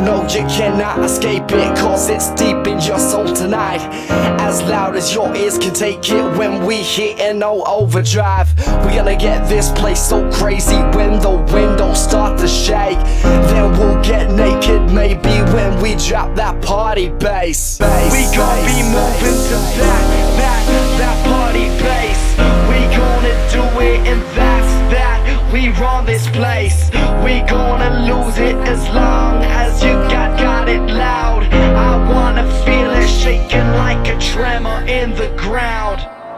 no, you cannot escape it, cause it's deep in your soul tonight. As loud as your ears can take it when we hit an no overdrive. We're gonna get this place so crazy when the windows start to shake. Then we'll get naked maybe when we drop that party bass. We gon' be moving to that party bass. We gonna do it and that's that. We run this place. We gonna lose it as long as you got it loud. I wanna feel it shaking like a tremor in the ground.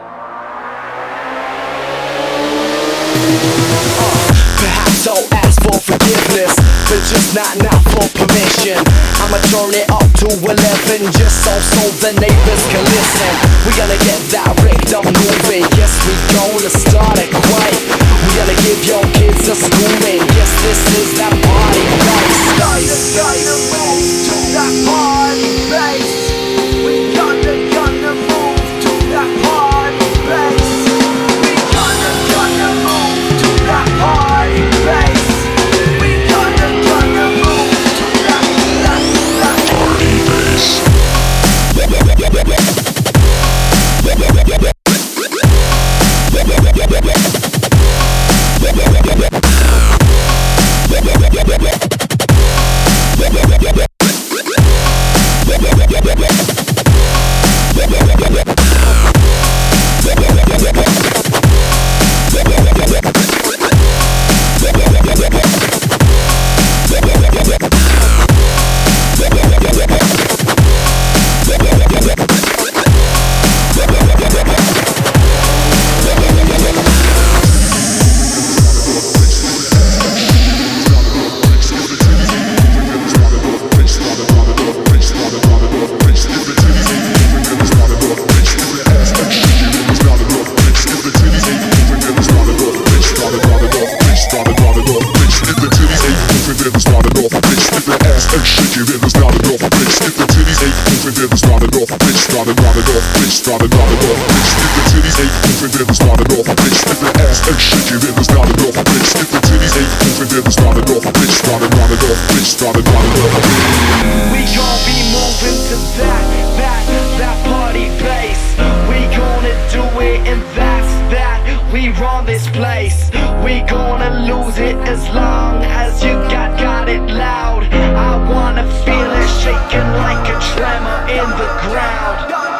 Perhaps I'll ask for forgiveness, but just not for permission. I'ma turn it up to 11 just so the neighbors can listen. We gonna get that rigged up movie. Yes, we gonna start it quiet. We gonna give your kids a schooling. Yes, this is that party place. Gonna move to that party place. We gonna move to that party place. We gonna move to that party place. We gonna move to that party place. We gon' be moving to that party bass. We gonna do it and that's that. We run this place. We gonna lose it as long as you got it loud. I wanna feel it shaking like a tremor in the ground.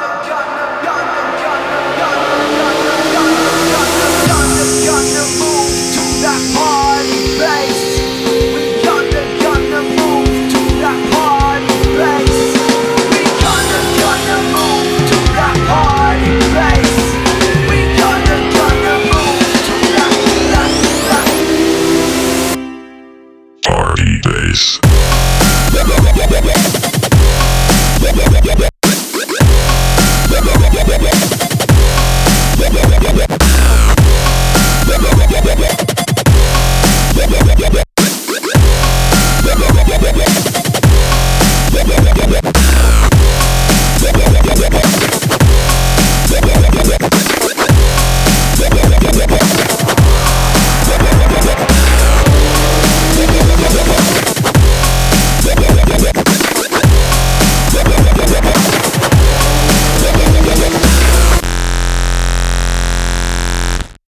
Gonna move to that party bass. We gonna move to that party bass. We gonna move to that party bass. We gonna move to that party bass.